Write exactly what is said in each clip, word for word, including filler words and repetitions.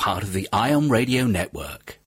part of the Ion Radio Network.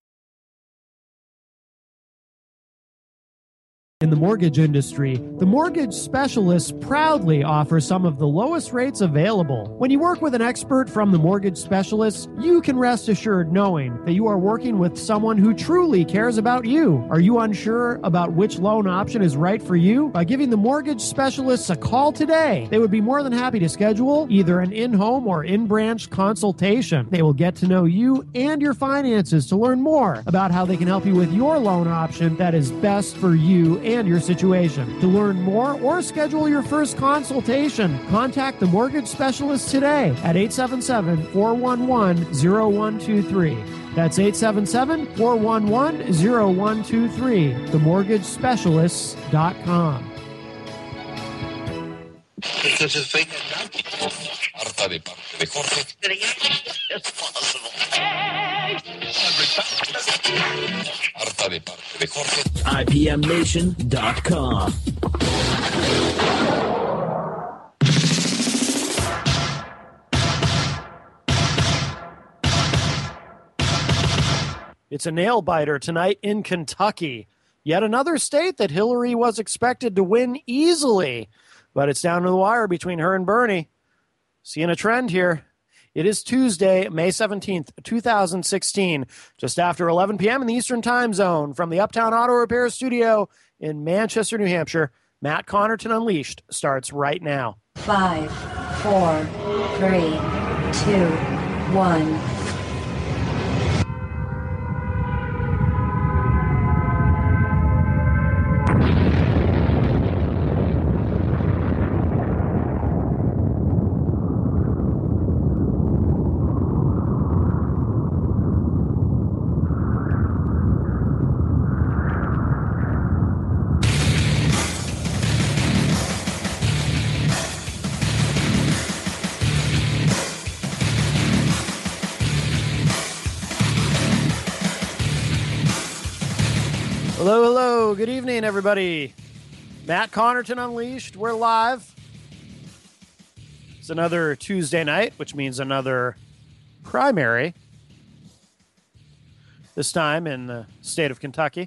In the mortgage industry, the mortgage specialists proudly offer some of the lowest rates available. When you work with an expert from the mortgage specialists, you can rest assured knowing that you are working with someone who truly cares about you. Are you unsure about which loan option is right for you? By giving the mortgage specialists a call today, they would be more than happy to schedule either an in-home or in-branch consultation. They will get to know you and your finances to learn more about how they can help you with your loan option that is best for you and your situation. To learn more or schedule your first consultation, contact the mortgage specialist today at eight seven seven, four one one, zero one two three. That's eight seven seven, four one one, zero one two three, the mortgage specialists dot com. I P M nation dot com. It's a nail biter tonight in Kentucky. Yet another state that Hillary was expected to win easily. But it's down to the wire between her and Bernie. Seeing a trend here. It is Tuesday, May seventeenth, two thousand sixteen, just after eleven p.m. in the Eastern Time Zone. From the Uptown Auto Repair Studio in Manchester, New Hampshire, Matt Connerton Unleashed starts right now. Five, four, three, two, one. Hello, hello. Good evening, everybody. Matt Connerton Unleashed. We're live. It's another Tuesday night, which means another primary. This time in the state of Kentucky.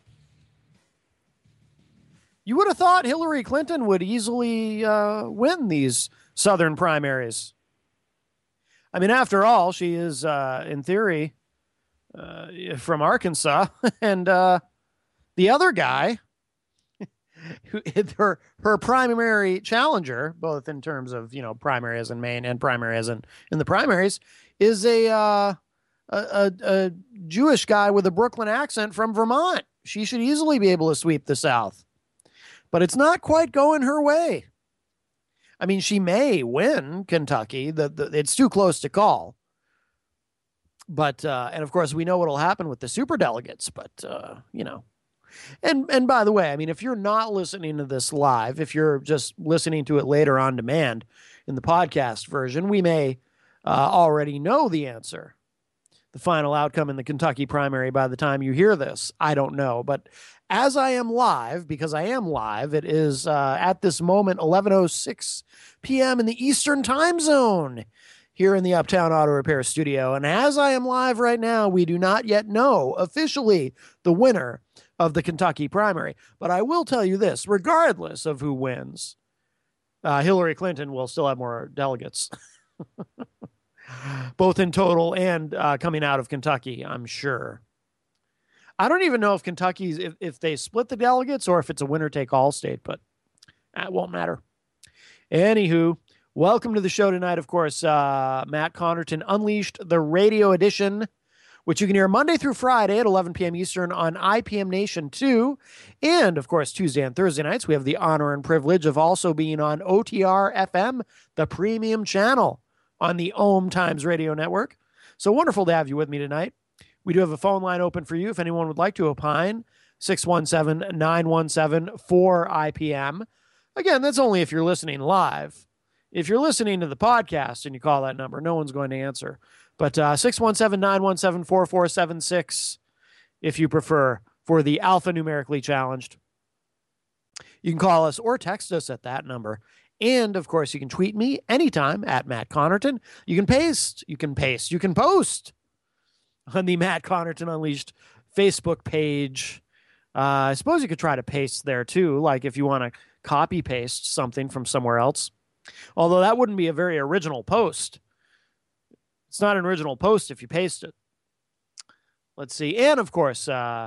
You would have thought Hillary Clinton would easily uh, win these southern primaries. I mean, after all, she is, uh, in theory, uh, from Arkansas, and uh, the other guy, who her her primary challenger, both in terms of, you know, primary as in Maine and primary as in, in the primaries, is a, uh, a, a a Jewish guy with a Brooklyn accent from Vermont. She should easily be able to sweep the South. But it's not quite going her way. I mean, she may win Kentucky. The, the, it's too close to call. But, uh, and of course, we know what will happen with the superdelegates, but, uh, you know. And and by the way, I mean, if you're not listening to this live, if you're just listening to it later on demand in the podcast version, we may uh, already know the answer. The final outcome in the Kentucky primary by the time you hear this, I don't know. But as I am live, because I am live, it is uh, at this moment eleven oh six p.m. in the Eastern Time Zone here in the Uptown Auto Repair Studio. And as I am live right now, we do not yet know officially the winner of the Kentucky primary. But I will tell you this, regardless of who wins, uh, Hillary Clinton will still have more delegates, both in total and uh, coming out of Kentucky, I'm sure. I don't even know if Kentucky's, if, if they split the delegates or if it's a winner-take-all state, but that won't matter. Anywho, welcome to the show tonight, of course, uh, Matt Connerton Unleashed, the radio edition, which you can hear Monday through Friday at eleven p.m. Eastern on I P M Nation two. And, of course, Tuesday and Thursday nights, we have the honor and privilege of also being on O T R F M, the premium channel on the Ohm Times Radio Network. So wonderful to have you with me tonight. We do have a phone line open for you if anyone would like to opine, six one seven, nine one seven, four I P M. Again, that's only if you're listening live. If you're listening to the podcast and you call that number, no one's going to answer. But uh, six one seven, nine one seven, four four seven six, if you prefer, for the alphanumerically challenged. You can call us or text us at that number. And, of course, you can tweet me anytime at Matt Connerton. You can paste. You can paste. You can post. on the Matt Connerton Unleashed Facebook page. Uh, I suppose you could try to paste there too, like if you want to copy paste something from somewhere else. Although that wouldn't be a very original post. It's not an original post if you paste it. Let's see. And of course, uh,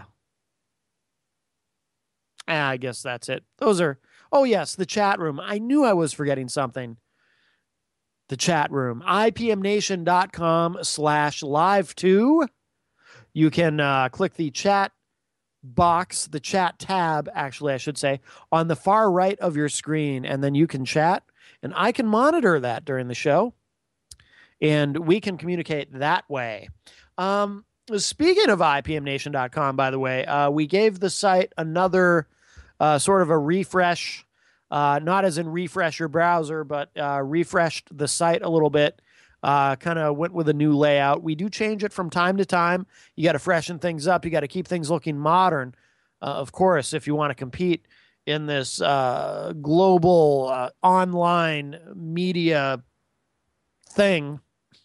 I guess that's it. Those are, oh yes, the chat room. I knew I was forgetting something. The chat room, ipmnation.com slash live two. You can uh, click the chat box, the chat tab, actually, I should say, on the far right of your screen, and then you can chat, and I can monitor that during the show, and we can communicate that way. Um, speaking of I P M nation dot com, by the way, uh, we gave the site another uh, sort of a refresh. Uh, not as in refresh your browser, but uh, refreshed the site a little bit, uh, kind of went with a new layout. We do change it from time to time. You got to freshen things up. You got to keep things looking modern, uh, of course, if you want to compete in this uh, global uh, online media thing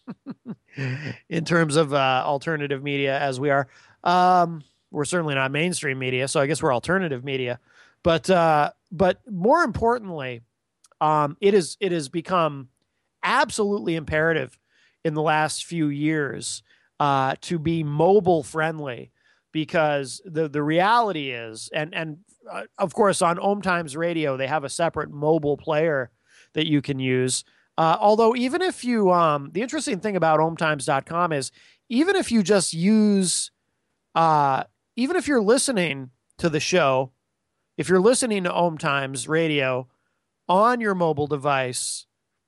in terms of uh, alternative media as we are. Um, we're certainly not mainstream media, so I guess we're alternative media. But uh, but more importantly, um, it is it has become absolutely imperative in the last few years uh, to be mobile friendly, because the the reality is, and and uh, of course on Om Times Radio they have a separate mobile player that you can use. Uh, although even if you, um, the interesting thing about om times dot com is even if you just use, uh, even if you're listening to the show. If you're listening to Om Times Radio on your mobile device,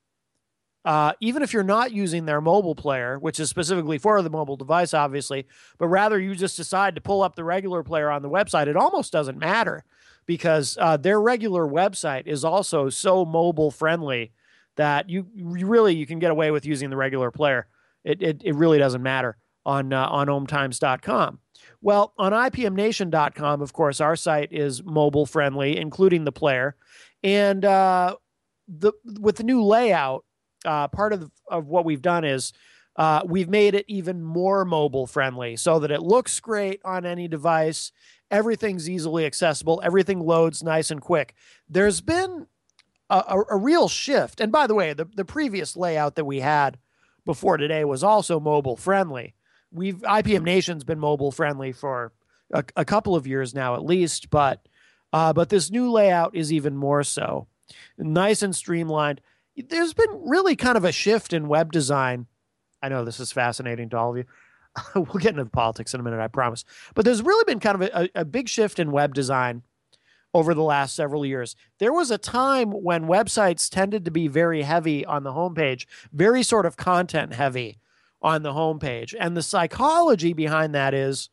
uh, even if you're not using their mobile player, which is specifically for the mobile device, obviously, but rather you just decide to pull up the regular player on the website, it almost doesn't matter, because uh, their regular website is also so mobile friendly that you, you really you can get away with using the regular player. It it, it really doesn't matter on uh, on om times dot com. Well, on I P M nation dot com, of course, our site is mobile friendly, including the player. And uh, the with the new layout, uh, part of, of what we've done is uh, we've made it even more mobile friendly so that it looks great on any device. Everything's easily accessible. Everything loads nice and quick. There's been a, a, a real shift. And by the way, the, the previous layout that we had before today was also mobile friendly. We've I P M Nation's been mobile friendly for a, a couple of years now, at least, but uh, but this new layout is even more so. Nice and streamlined. There's been really kind of a shift in web design. I know this is fascinating to all of you. We'll get into the politics in a minute, I promise. But there's really been kind of a, a big shift in web design over the last several years. There was a time when websites tended to be very heavy on the homepage, very sort of content heavy on the homepage. And the psychology behind that is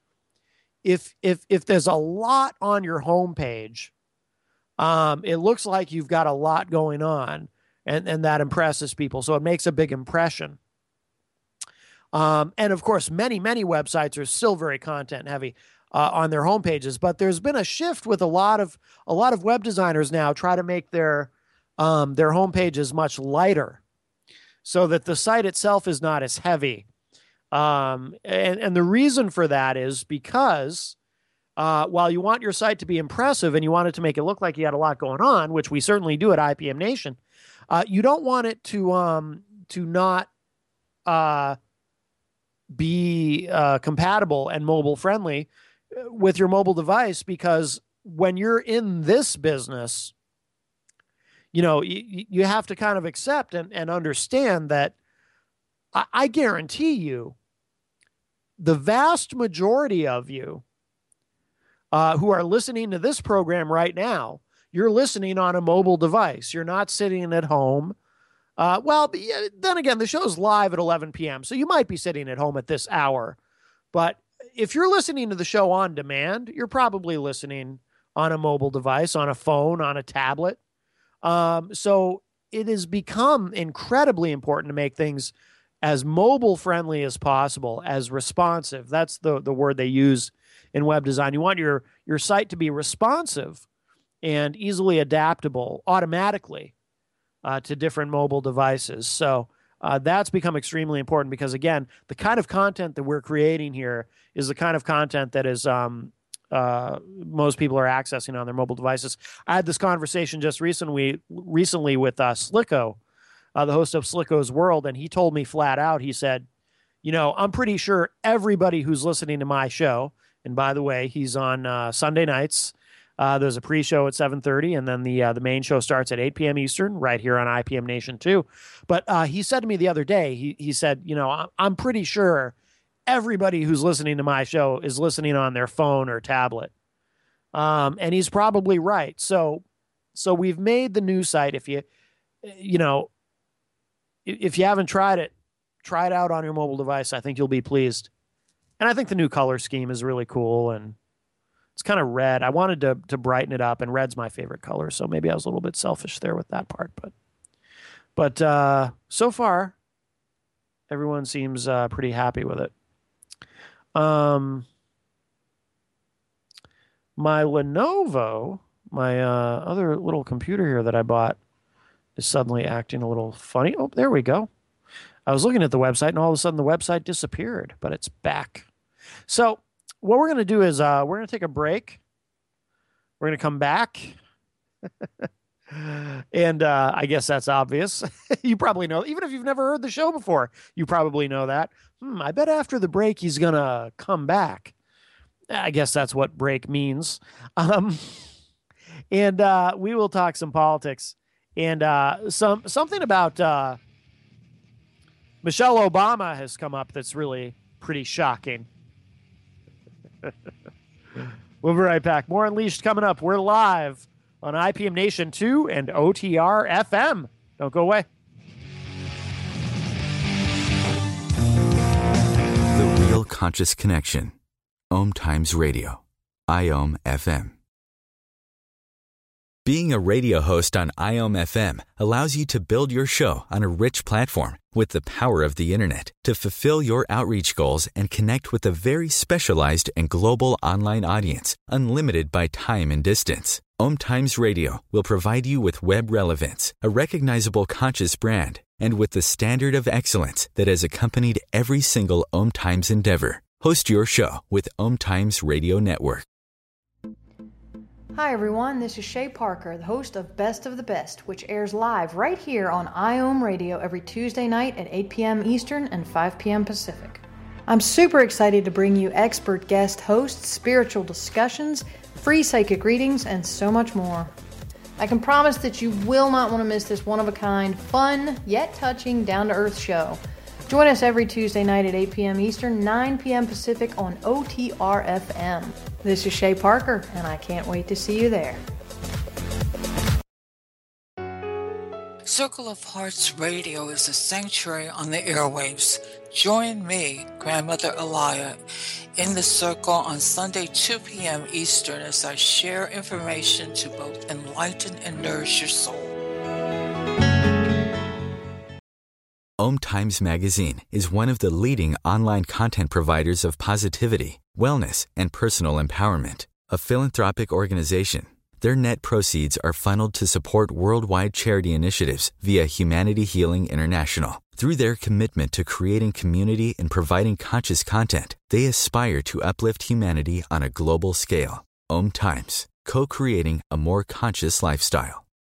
if if if there's a lot on your homepage, um, it looks like you've got a lot going on, and, and that impresses people. So it makes a big impression. Um, and of course, many, many websites are still very content heavy uh, on their homepages, but there's been a shift with a lot of a lot of web designers now try to make their um, their homepages much lighter, so that the site itself is not as heavy. Um, and, and the reason for that is because uh, while you want your site to be impressive and you want it to make it look like you had a lot going on, which we certainly do at I P M Nation, uh, you don't want it to um, to not uh, be uh, compatible and mobile friendly with your mobile device, because when you're in this business, you know, you, you have to kind of accept and, and understand that I, I guarantee you the vast majority of you uh, who are listening to this program right now, you're listening on a mobile device. You're not sitting at home. Uh, well, then again, the show's live at eleven p.m., so you might be sitting at home at this hour. But if you're listening to the show on demand, you're probably listening on a mobile device, on a phone, on a tablet. Um, so it has become incredibly important to make things as mobile friendly as possible, as responsive. That's the, the word they use in web design. You want your, your site to be responsive and easily adaptable automatically uh, to different mobile devices. So Uh, that's become extremely important because, again, the kind of content that we're creating here is the kind of content that is um, uh, most people are accessing on their mobile devices. I had this conversation just recently, recently with uh, Slicko, uh, the host of Slicko's World, and he told me flat out, he said, you know, I'm pretty sure everybody who's listening to my show, and by the way, he's on uh, Sunday nights. Uh, there's a pre-show at seven thirty, and then the uh, the main show starts at eight p.m. Eastern, right here on I P M Nation too. But uh, he said to me the other day, he he said, you know, I'm pretty sure everybody who's listening to my show is listening on their phone or tablet. Um, and he's probably right. So, so we've made the new site. If you, you know, if you haven't tried it, try it out on your mobile device. I think you'll be pleased. And I think the new color scheme is really cool, and it's kind of red. I wanted to to brighten it up, and red's my favorite color, so maybe I was a little bit selfish there with that part. But, but uh, so far, everyone seems uh, pretty happy with it. Um, my Lenovo, my uh, other little computer here that I bought, is suddenly acting a little funny. Oh, there we go. I was looking at the website, and all of a sudden the website disappeared, but it's back. So what we're going to do is uh, we're going to take a break. We're going to come back. and uh, I guess that's obvious. You probably know. Even if you've never heard the show before, you probably know that. Hmm, I bet after the break he's going to come back. I guess that's what break means. Um, and uh, we will talk some politics. And uh, some something about uh, Michelle Obama has come up that's really pretty shocking. We'll be right back. More Unleashed coming up. We're live on I P M Nation two and O T R F M. Don't go away. The Real Conscious Connection. Om Times Radio. I O M F M. Being a radio host on I O M F M allows you to build your show on a rich platform with the power of the internet to fulfill your outreach goals and connect with a very specialized and global online audience, unlimited by time and distance. Om Times Radio will provide you with web relevance, a recognizable conscious brand, and with the standard of excellence that has accompanied every single Om Times endeavor. Host your show with Om Times Radio Network. Hi everyone, this is Shay Parker, the host of Best of the Best, which airs live right here on I O M Radio every Tuesday night at eight p.m. Eastern and five p.m. Pacific. I'm super excited to bring you expert guest hosts, spiritual discussions, free psychic readings, and so much more. I can promise that you will not want to miss this one-of-a-kind, fun, yet touching, down-to-earth show. Join us every Tuesday night at eight p.m. Eastern, nine p.m. Pacific on O T R F M. This is Shay Parker, and I can't wait to see you there. Circle of Hearts Radio is a sanctuary on the airwaves. Join me, Grandmother Elia, in the circle on Sunday, two p.m. Eastern, as I share information to both enlighten and nourish your soul. Om Times Magazine is one of the leading online content providers of positivity, wellness, and personal empowerment. A philanthropic organization, their net proceeds are funneled to support worldwide charity initiatives via Humanity Healing International. Through their commitment to creating community and providing conscious content, they aspire to uplift humanity on a global scale. Om Times, co-creating a more conscious lifestyle.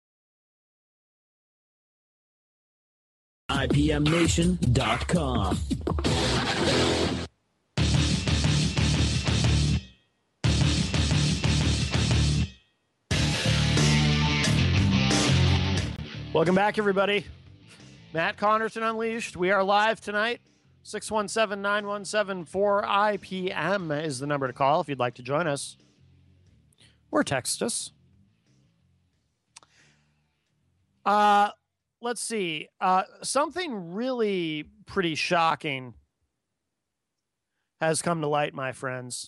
I P M Nation dot com. Welcome back, everybody. Matt Connerton Unleashed. We are live tonight. six one seven, nine one seven, four I P M is the number to call if you'd like to join us. Or text us. Uh... Let's see. Uh, something really pretty shocking has come to light, my friends.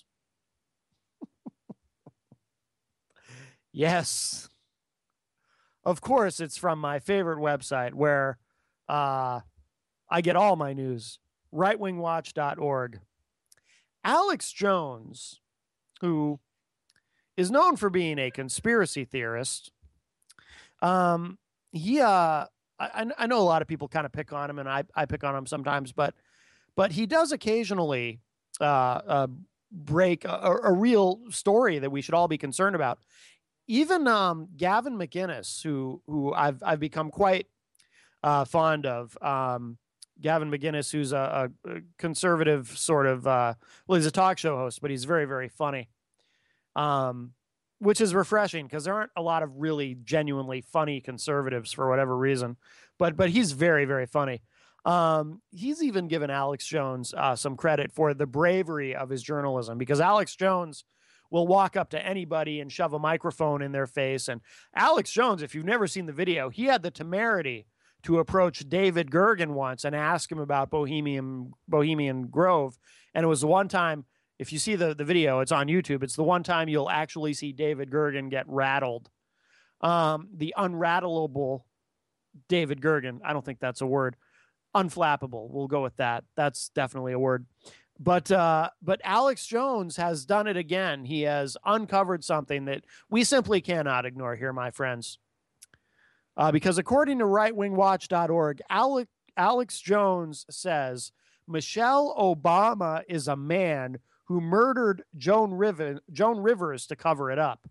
Yes. Of course, it's from my favorite website where uh, I get all my news, right wing watch dot org. Alex Jones, who is known for being a conspiracy theorist, um, he... Uh, I, I know a lot of people kind of pick on him, and I, I pick on him sometimes, but but he does occasionally uh, uh, break a, a real story that we should all be concerned about. Even um, Gavin McInnes, who who I've I've become quite uh, fond of. Um, Gavin McInnes, who's a, a conservative sort of, uh, well, he's a talk show host, but he's very, very funny, um, which is refreshing because there aren't a lot of really genuinely funny conservatives for whatever reason. But but he's very, very funny. Um, he's even given Alex Jones uh, some credit for the bravery of his journalism, because Alex Jones will walk up to anybody and shove a microphone in their face. And Alex Jones, if you've never seen the video, he had the temerity to approach David Gergen once and ask him about Bohemian Bohemian Grove. And it was the one time, if you see the, the video, it's on YouTube, it's the one time you'll actually see David Gergen get rattled. Um, the unrattleable David Gergen, I don't think that's a word. Unflappable, we'll go with that. That's definitely a word. But uh, but Alex Jones has done it again. He has uncovered something that we simply cannot ignore here, my friends. Uh, because according to right wing watch dot org, Alex, Alex Jones says Michelle Obama is a man who murdered Joan, Riven, Joan Rivers to cover it up.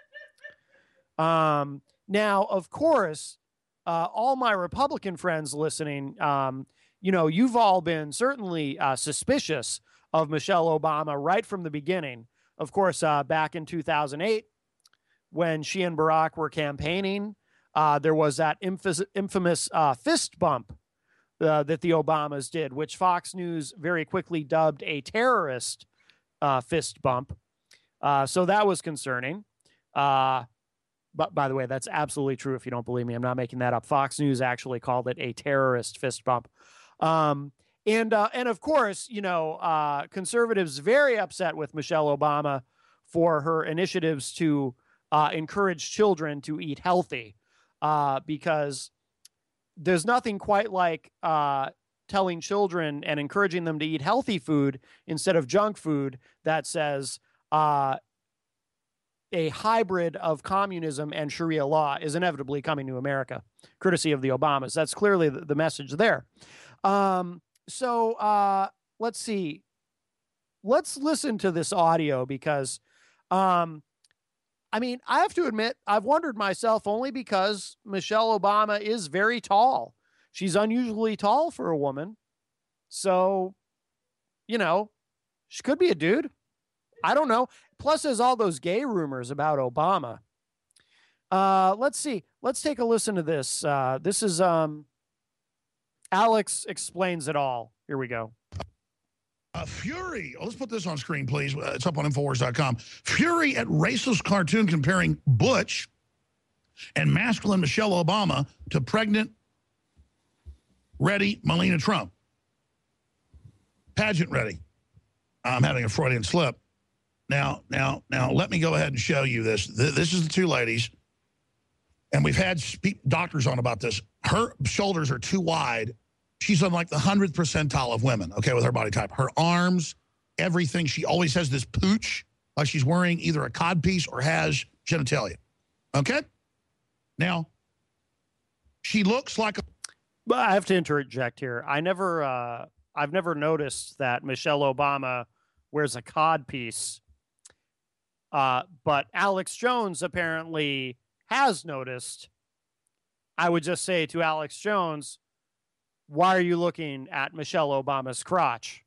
Um, now, of course, uh, all my Republican friends listening, um, you know, you've all been certainly uh, suspicious of Michelle Obama right from the beginning. Of course, uh, back in two thousand eight, when she and Barack were campaigning, Uh, there was that infamous, infamous uh, fist bump uh, that the Obamas did, which Fox News very quickly dubbed a terrorist uh, fist bump. Uh, so that was concerning. Uh, but by the way, that's absolutely true. If you don't believe me, I'm not making that up. Fox News actually called it a terrorist fist bump. Um, and uh, and of course, you know, uh, conservatives very upset with Michelle Obama for her initiatives to uh, encourage children to eat healthy. Uh, because there's nothing quite like uh, telling children and encouraging them to eat healthy food instead of junk food that says uh, a hybrid of communism and Sharia law is inevitably coming to America, courtesy of the Obamas. That's clearly the, the message there. Um, so uh, let's see. Let's listen to this audio because um, I mean, I have to admit, I've wondered myself only because Michelle Obama is very tall. She's unusually tall for a woman. So, you know, she could be a dude. I don't know. Plus, there's all those gay rumors about Obama. Uh, let's see. Let's take a listen to this. Uh, this is um, Alex Explains It All. Here we go. Uh, Fury, oh, let's put this on screen, please. Uh, it's up on Infowars dot com. Fury at racist cartoon comparing Butch and masculine Michelle Obama to pregnant, ready Melania Trump. Pageant ready. I'm having a Freudian slip. Now, now, now, let me go ahead and show you this. This is the two ladies, and we've had doctors on about this. Her shoulders are too wide. She's on like the hundredth percentile of women, okay, with her body type. Her arms, everything. She always has this pooch, like she's wearing either a codpiece or has genitalia. Okay? Now, she looks like a... But I have to interject here. I never, uh, I've never noticed that Michelle Obama wears a codpiece. Uh, but Alex Jones apparently has noticed. I would just say to Alex Jones, why are you looking at Michelle Obama's crotch?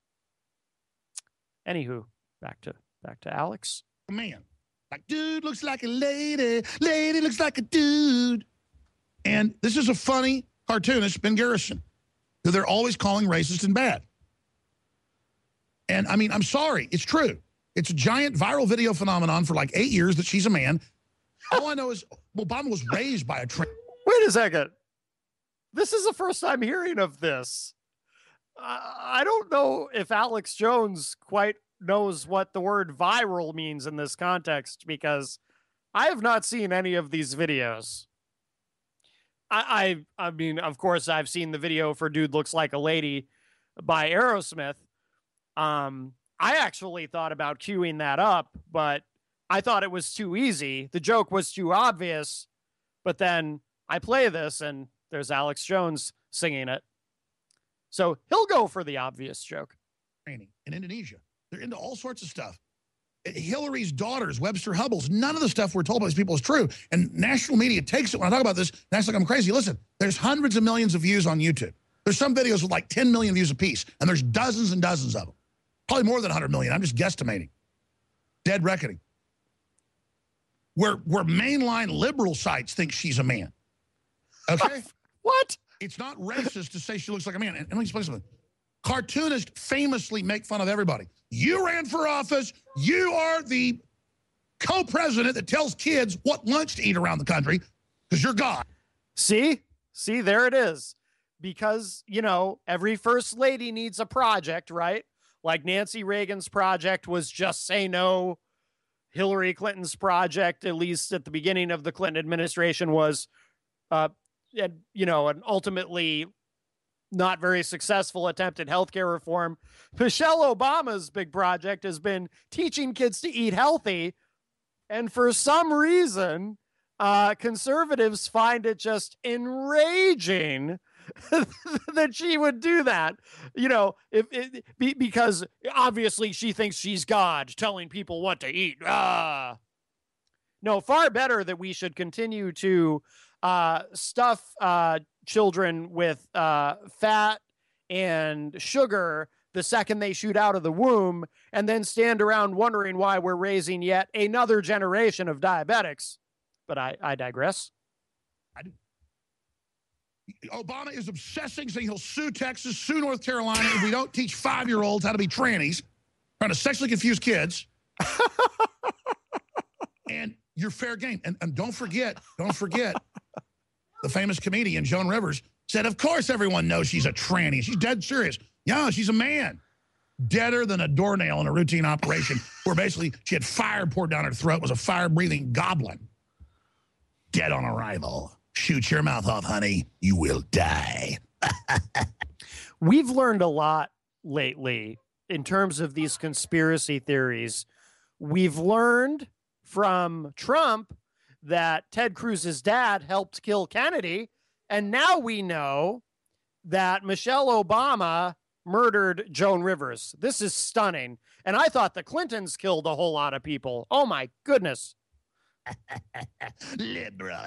Anywho, back to back to Alex. Man, like dude looks like a lady, lady looks like a dude. And this is a funny cartoonist, Ben Garrison, who they're always calling racist and bad. And I mean, I'm sorry, it's true. It's a giant viral video phenomenon for like eight years that she's a man. All I know is Obama was raised by a trans. Wait a second. This is the first time hearing of this. Uh, I don't know if Alex Jones quite knows what the word viral means in this context, because I have not seen any of these videos. I, I, I mean, of course, I've seen the video for Dude Looks Like a Lady by Aerosmith. Um, I actually thought about queuing that up, but I thought it was too easy. The joke was too obvious, but then I play this and there's Alex Jones singing it. So he'll go for the obvious joke. Training in Indonesia. They're into all sorts of stuff. Hillary's daughters, Webster Hubbles, none of the stuff we're told by these people is true. And national media takes it. When I talk about this, that's like I'm crazy. Listen, there's hundreds of millions of views on YouTube. There's some videos with like ten million views apiece, and there's dozens and dozens of them. Probably more than one hundred million. I'm just guesstimating. Dead reckoning. Where, where mainline liberal sites think she's a man. Okay? What? It's not racist to say she looks like a man. And let me explain something. Cartoonists famously make fun of everybody. You ran for office. You are the co-president that tells kids what lunch to eat around the country because you're God. See? See, there it is. Because, you know, every first lady needs a project, right? Like Nancy Reagan's project was Just Say No. Hillary Clinton's project, at least at the beginning of the Clinton administration, was, uh, you know, an ultimately not very successful attempt at healthcare reform. Michelle Obama's big project has been teaching kids to eat healthy. And for some reason, uh, conservatives find it just enraging that she would do that, you know, if it, be, because obviously she thinks she's God telling people what to eat. Ah, no, far better that we should continue to uh, stuff uh, children with uh, fat and sugar the second they shoot out of the womb, and then stand around wondering why we're raising yet another generation of diabetics. But I, I digress. I do. Obama is obsessing, saying he'll sue Texas, sue North Carolina if we don't teach five-year-olds how to be trannies, trying to sexually confuse kids. And you're fair game. And, and don't forget, don't forget, the famous comedian Joan Rivers said, of course everyone knows she's a tranny. She's dead serious. Yeah, she's a man. Deader than a doornail in a routine operation where basically she had fire poured down her throat, was a fire-breathing goblin. Dead on arrival. Shoot your mouth off, honey. You will die. We've learned a lot lately in terms of these conspiracy theories. We've learned from Trump that Ted Cruz's dad helped kill Kennedy. And now we know that Michelle Obama murdered Joan Rivers. This is stunning. And I thought the Clintons killed a whole lot of people. Oh, my goodness. Liberal.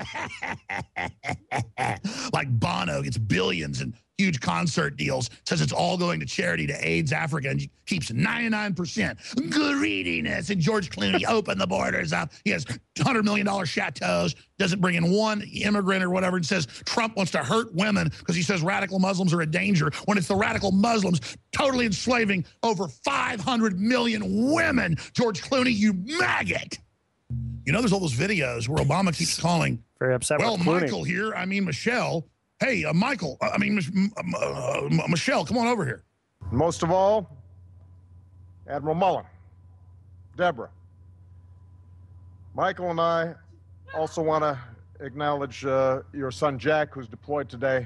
Like Bono gets billions and huge concert deals, says it's all going to charity to AIDS Africa, and keeps ninety-nine percent. Greediness. And George Clooney opened the borders up. He has one hundred million dollar chateaus, doesn't bring in one immigrant or whatever, and says Trump wants to hurt women because he says radical Muslims are a danger, when it's the radical Muslims totally enslaving over five hundred million women. George Clooney, you maggot. You know, there's all those videos where Obama keeps calling, very upset. Well, with Michael here. I mean, Michelle. Hey, uh, Michael. I mean, uh, uh, Michelle, come on over here. Most of all, Admiral Mullen, Deborah, Michael and I also want to acknowledge uh, your son, Jack, who's deployed today.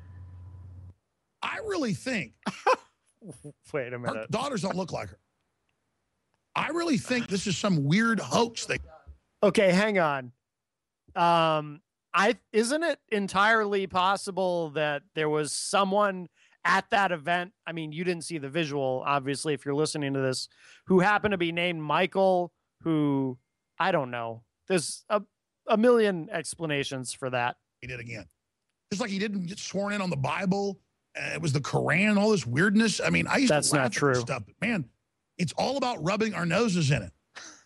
I really think. Wait a minute. Her daughters don't look like her. I really think this is some weird hoax thing. Okay, hang on. Um, I isn't it entirely possible that there was someone at that event? I mean, you didn't see the visual, obviously, if you're listening to this, who happened to be named Michael, who, I don't know. There's a, a million explanations for that. He did again. Just like he didn't get sworn in on the Bible. Uh, it was the Quran and all this weirdness. I mean, I used That's to laugh not at true. this stuff, but man, it's all about rubbing our noses in it.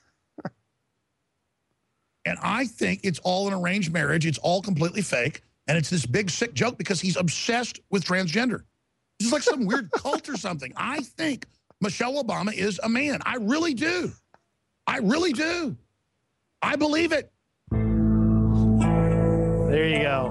And I think it's all an arranged marriage. It's all completely fake. And it's this big sick joke because he's obsessed with transgender. This is like some weird cult or something. I think Michelle Obama is a man. I really do. I really do. I believe it. There you go.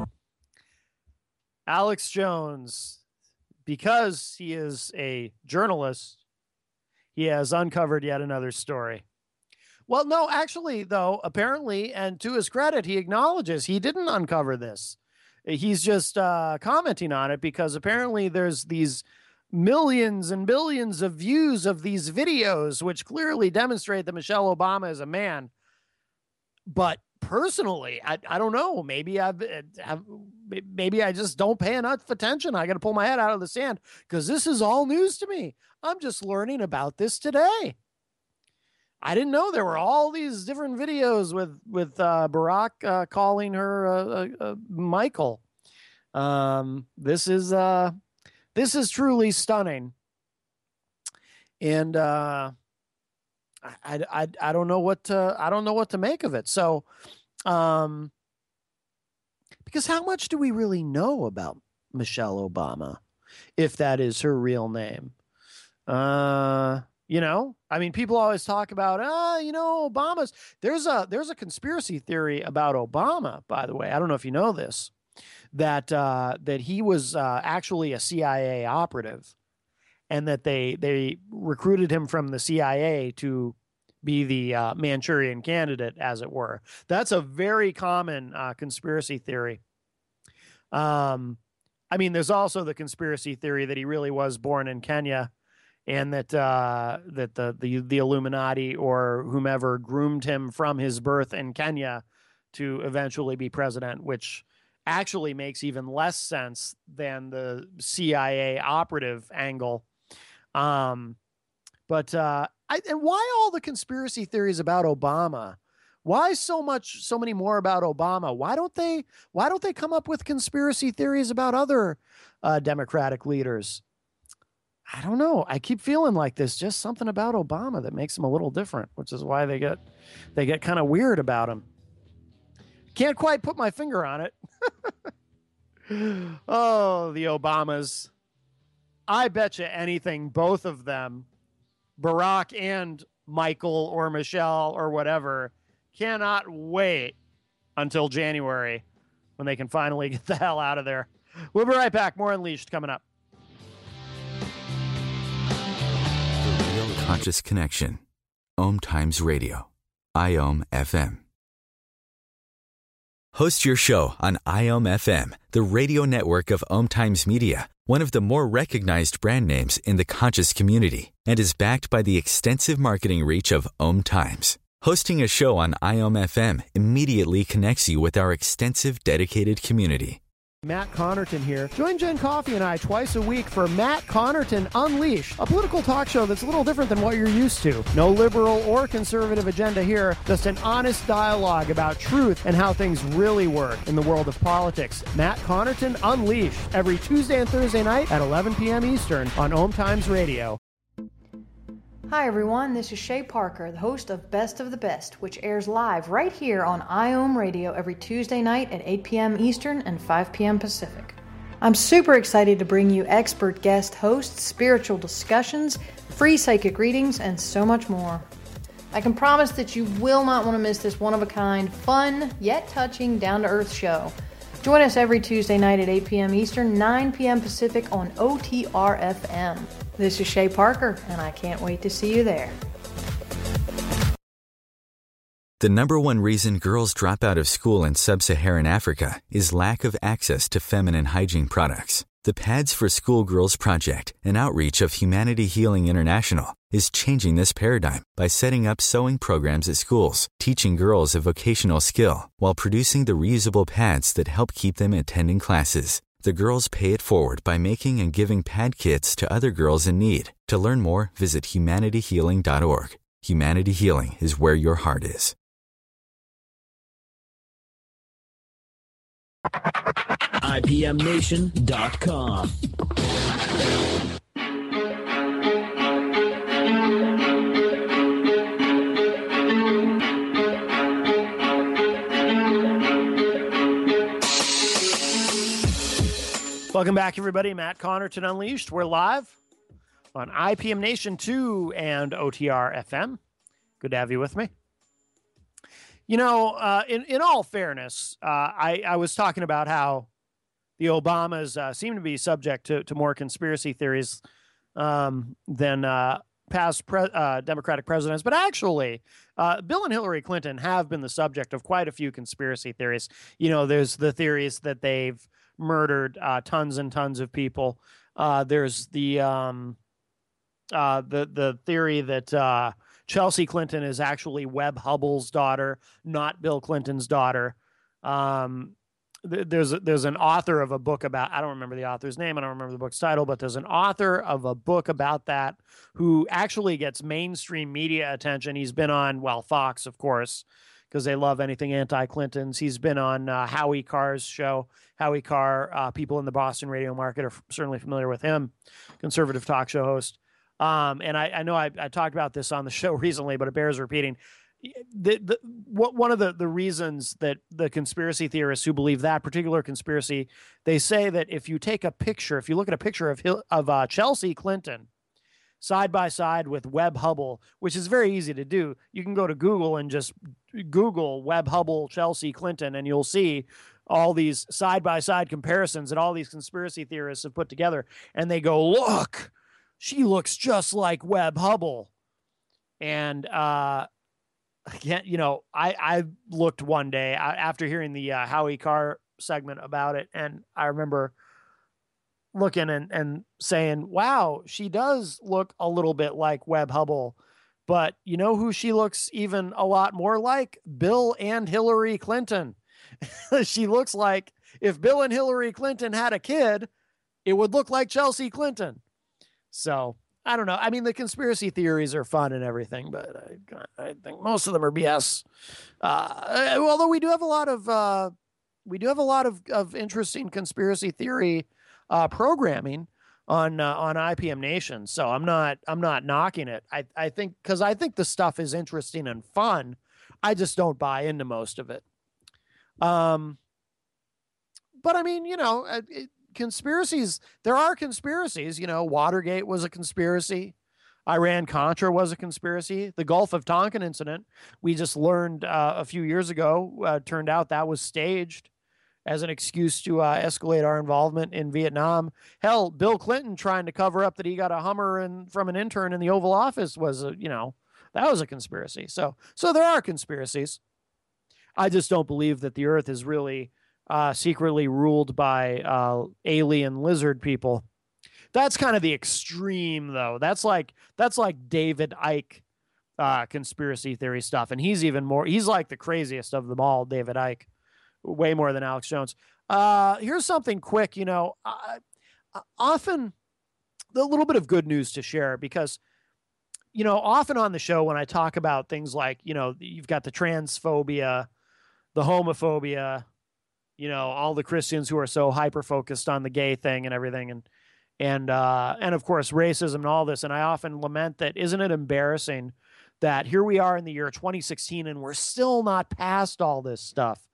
Alex Jones, because he is a journalist, he has uncovered yet another story. Well, no, actually, though, apparently, and to his credit, he acknowledges he didn't uncover this. He's just uh, commenting on it because apparently there's these millions and billions of views of these videos, which clearly demonstrate that Michelle Obama is a man. But personally, I, I don't know. Maybe I've, have maybe I just don't pay enough attention. I got to pull my head out of the sand because this is all news to me. I'm just learning about this today. I didn't know there were all these different videos with with uh, Barack uh, calling her uh, uh, uh, Michael. Um, this is uh, this is truly stunning, and uh, I, I I don't know what to, I don't know what to make of it. So, um, because how much do we really know about Michelle Obama, if that is her real name? Uh. You know, I mean, people always talk about, ah, uh, you know, Obama's. There's a there's a conspiracy theory about Obama, by the way. I don't know if you know this, that uh, that he was uh, actually a C I A operative, and that they they recruited him from the C I A to be the uh, Manchurian candidate, as it were. That's a very common uh, conspiracy theory. Um, I mean, there's also the conspiracy theory that he really was born in Kenya, and that uh, that the, the the Illuminati or whomever groomed him from his birth in Kenya to eventually be president, which actually makes even less sense than the C I A operative angle. Um, but uh, I, and why all the conspiracy theories about Obama? Why so much, so many more about Obama? Why don't they? Why don't they come up with conspiracy theories about other uh, Democratic leaders? I don't know. I keep feeling like there's just something about Obama that makes him a little different, which is why they get they get kind of weird about him. Can't quite put my finger on it. Oh, the Obamas. I bet you anything, both of them, Barack and Michael or Michelle or whatever, cannot wait until January when they can finally get the hell out of there. We'll be right back. More Unleashed coming up. Conscious Connection. Om Times Radio. I O M F M. Host your show on I O M F M, the radio network of Om Times Media, one of the more recognized brand names in the conscious community, and is backed by the extensive marketing reach of Om Times. Hosting a show on I O M F M immediately connects you with our extensive dedicated community. Matt Connerton here. Join Jen Coffey and I twice a week for Matt Connerton Unleashed, a political talk show that's a little different than what you're used to. No liberal or conservative agenda here, just an honest dialogue about truth and how things really work in the world of politics. Matt Connerton Unleashed, every Tuesday and Thursday night at eleven p.m. Eastern on Om Times Radio. Hi everyone, this is Shay Parker, the host of Best of the Best, which airs live right here on I O M Radio every Tuesday night at eight p.m. Eastern and five p.m. Pacific. I'm super excited to bring you expert guest hosts, spiritual discussions, free psychic readings, and so much more. I can promise that you will not want to miss this one-of-a-kind, fun, yet touching, down-to-earth show. Join us every Tuesday night at eight p.m. Eastern, nine p.m. Pacific on O T R F M. This is Shay Parker, and I can't wait to see you there. The number one reason girls drop out of school in sub-Saharan Africa is lack of access to feminine hygiene products. The Pads for Schoolgirls Project, an outreach of Humanity Healing International, is changing this paradigm by setting up sewing programs at schools, teaching girls a vocational skill while producing the reusable pads that help keep them attending classes. The girls pay it forward by making and giving pad kits to other girls in need. To learn more, visit humanity healing dot org. Humanity Healing is where your heart is. I P M nation dot com. Welcome back, everybody. Matt Connerton Unleashed. We're live on I P M Nation two and O T R F M. Good to have you with me. You know, uh, in, in all fairness, uh, I, I was talking about how the Obamas uh, seem to be subject to, to more conspiracy theories um, than uh, past pre- uh, Democratic presidents. But actually, uh, Bill and Hillary Clinton have been the subject of quite a few conspiracy theories. You know, there's the theories that they've murdered uh, tons and tons of people. Uh, there's the um, uh, the the theory that uh, Chelsea Clinton is actually Webb Hubbell's daughter, not Bill Clinton's daughter. Um, there's there's an author of a book about, I don't remember the author's name, I don't remember the book's title, but there's an author of a book about that who actually gets mainstream media attention. He's been on, well, Fox, of course, because they love anything anti-Clintons. He's been on uh, Howie Carr's show. Howie Carr, uh, people in the Boston radio market are f- certainly familiar with him, conservative talk show host. Um, and I, I know I, I talked about this on the show recently, but it bears repeating. The, the, what, one of the, the reasons that the conspiracy theorists who believe that particular conspiracy, they say that if you take a picture, if you look at a picture of of uh, Chelsea Clinton side by side with Webb Hubbell, which is very easy to do, you can go to Google and just Google Webb Hubbell Chelsea Clinton, and you'll see all these side by side comparisons that all these conspiracy theorists have put together, and they go, look, she looks just like Webb Hubbell, and uh. Again, you know, I, I looked one day after hearing the uh, Howie Carr segment about it, and I remember looking and, and saying, wow, she does look a little bit like Webb Hubbell, but you know who she looks even a lot more like? Bill and Hillary Clinton. She looks like if Bill and Hillary Clinton had a kid, it would look like Chelsea Clinton. So I don't know. I mean, the conspiracy theories are fun and everything, but I, I think most of them are B S. Uh, although we do have a lot of uh, we do have a lot of, of interesting conspiracy theory uh, programming on uh, on I P M Nation. So I'm not I'm not knocking it. I I think because I think the stuff is interesting and fun. I just don't buy into most of it. Um, but I mean, you know. It, Conspiracies, there are conspiracies. You know, Watergate was a conspiracy. Iran-Contra was a conspiracy. The Gulf of Tonkin incident, we just learned uh, a few years ago, uh, turned out that was staged as an excuse to uh, escalate our involvement in Vietnam. Hell, Bill Clinton trying to cover up that he got a Hummer in, from an intern in the Oval Office was, a, you know, that was a conspiracy. So, so there are conspiracies. I just don't believe that the Earth is really Uh, secretly ruled by uh, alien lizard people. That's kind of the extreme, though. That's like that's like David Icke uh, conspiracy theory stuff, and he's even more. He's like the craziest of them all, David Icke, way more than Alex Jones. Uh, here's something quick. You know, uh, often a little bit of good news to share because, you know, often on the show when I talk about things like, you know, you've got the transphobia, the homophobia, you know, all the Christians who are so hyper-focused on the gay thing and everything. And, and, uh, and of course, racism and all this. And I often lament that, isn't it embarrassing that here we are in the year twenty sixteen and we're still not past all this stuff.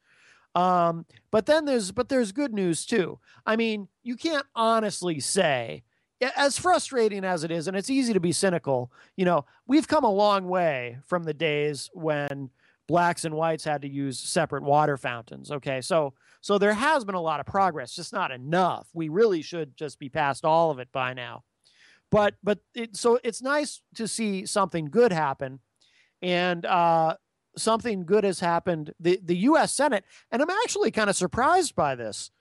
Um, but then there's, but there's good news too. I mean, you can't honestly say, as frustrating as it is, and it's easy to be cynical, you know, we've come a long way from the days when blacks and whites had to use separate water fountains. Okay. So, So there has been a lot of progress, just not enough. We really should just be past all of it by now. But but it, so it's nice to see something good happen, and uh, something good has happened. The the U S Senate, and I'm actually kind of surprised by this,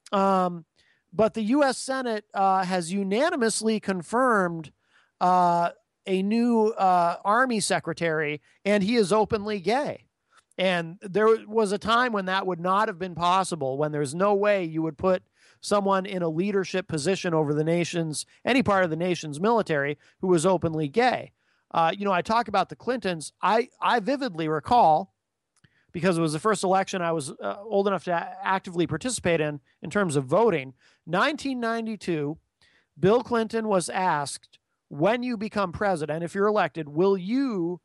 um, but the U S Senate uh, has unanimously confirmed uh, a new uh, Army secretary, and he is openly gay. And there was a time when that would not have been possible, when there's no way you would put someone in a leadership position over the nation's, any part of the nation's military who was openly gay. Uh, you know, I talk about the Clintons. I, I vividly recall, because it was the first election I was uh, old enough to a- actively participate in, in terms of voting, nineteen ninety-two, Bill Clinton was asked, when you become president, if you're elected, will you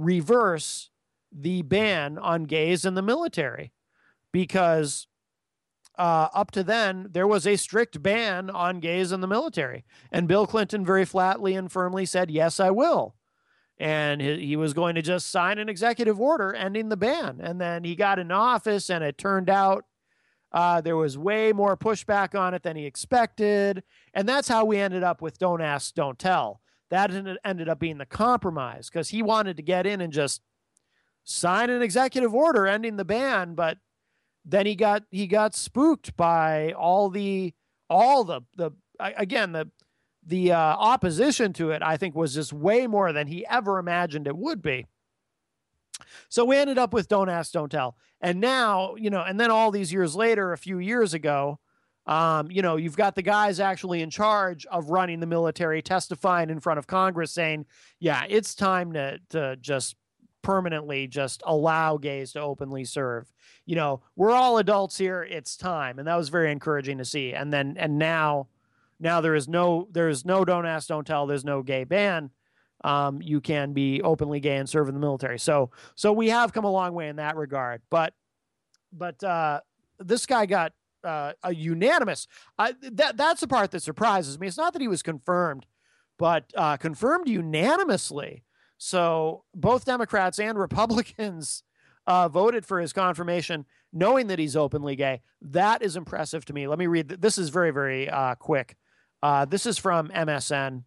reverse the ban on gays in the military? Because uh, up to then, there was a strict ban on gays in the military. And Bill Clinton very flatly and firmly said, yes, I will. And he, he was going to just sign an executive order ending the ban. And then he got in office, and it turned out uh, there was way more pushback on it than he expected. And that's how we ended up with Don't Ask, Don't Tell. That ended up being the compromise, because he wanted to get in and just sign an executive order ending the ban, but then he got he got spooked by all the all the the again the the uh, opposition to it. I think was just way more than he ever imagined it would be. So we ended up with Don't Ask, Don't Tell. And now, you know, and then all these years later, a few years ago, um, you know, you've got the guys actually in charge of running the military testifying in front of Congress saying, yeah, it's time to, to just permanently just allow gays to openly serve. You know, we're all adults here. It's time. And that was very encouraging to see. And then, and now, now there is no, there is no Don't Ask, Don't Tell. There's no gay ban. Um, you can be openly gay and serve in the military. So, so we have come a long way in that regard, but, but, uh, this guy got, uh, a unanimous, I, that that's the part that surprises me. It's not that he was confirmed, but, uh, confirmed unanimously. So both Democrats and Republicans, uh, voted for his confirmation, knowing that he's openly gay. That is impressive to me. Let me read. This is very, very, uh, quick. Uh, this is from M S N.